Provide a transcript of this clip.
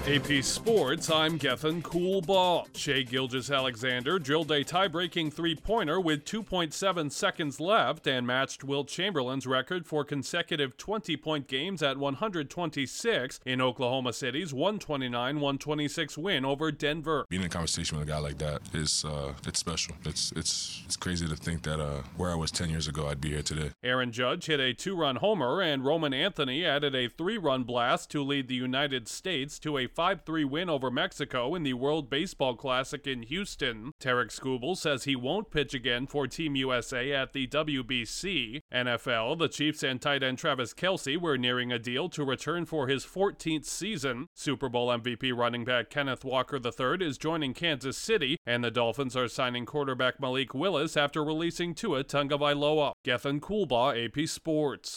AP Sports, I'm Gethin Coolbaugh. Shai Gilgeous-Alexander drilled a tie-breaking three-pointer with 2.7 seconds left and matched Wilt Chamberlain's record for consecutive 20-point games at 126 in Oklahoma City's 129-126 win over Denver. Being in a conversation with a guy like that is it's special. It's crazy to think that where I was 10 years ago, I'd be here today. Aaron Judge hit a two-run homer, and Roman Anthony added a three-run blast to lead the United States to a 5-3 win over Mexico in the World Baseball Classic in Houston. Tarek Skubal says he won't pitch again for Team USA at the WBC. NFL, the Chiefs and tight end Travis Kelce were nearing a deal to return for his 14th season. Super Bowl MVP running back Kenneth Walker III is joining Kansas City, and the Dolphins are signing quarterback Malik Willis after releasing Tua Tagovailoa. Gethin Coolbaugh, AP Sports.